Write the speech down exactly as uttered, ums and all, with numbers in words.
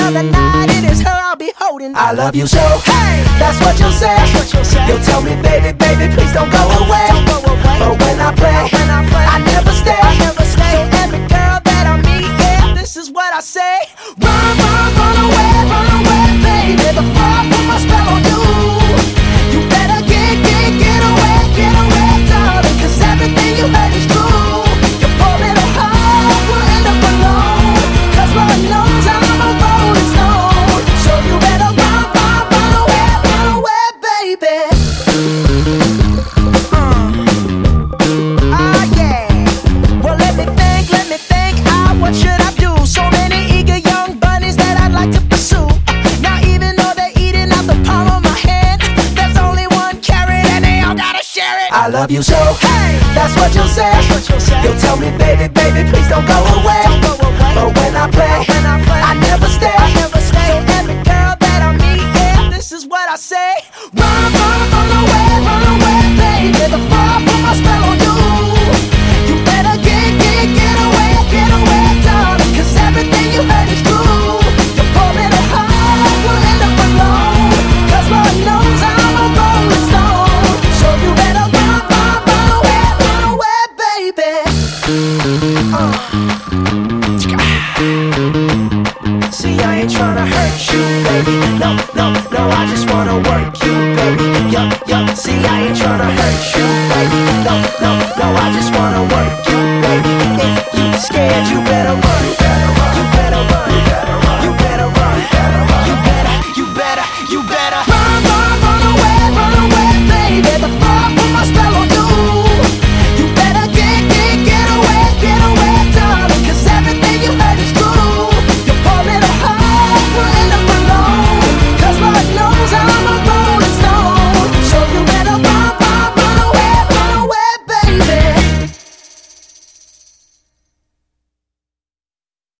other night, it is her I'll be holding. I love you so, Hey, that's what you'll say. that's what you'll say. You'll tell me, baby, baby, please don't go away. Don't go away. But when I play, when I play, I never stay. I never stay. So every girl that I meet, yeah, this is what I say. Run, run, run away, run away, baby, before I put my spell on you. You better get, get, get away, get away, darling, 'cause everything you heard is true. Your poor little heart will end up alone, 'cause Lord knows I'm a rolling stone. So you better run, run, run away, run away, baby. Ah, yeah. Well, let me think, let me think. Ah, what should I do? So many eager young bunnies that I'd like to pursue. Now, even though they're eating out the palm of my hand, there's only one carrot and they all gotta share it. I love you so, Hey, that's what you'll say. that's what you'll say. You'll tell me, baby, baby, please don't go away. Don't go away. But when I play, When I play, I never stay. I never stay. So every girl that I meet, yeah, this is what I say. Run, run, run away, run away, baby, before I put my spell on you. You better get, get, get away, get away, darling, 'cause everything you heard is true. Your poor little heart will end up alone, 'cause Lord knows I'm a rolling stone. So you better run, run, run away, run away, baby. Uh. See, I ain't tryna hurt you, baby. No, no, no, I just wanna work you, baby. Yup, yup. See, I ain't tryna hurt you, baby. No, no, no, I just wanna work you,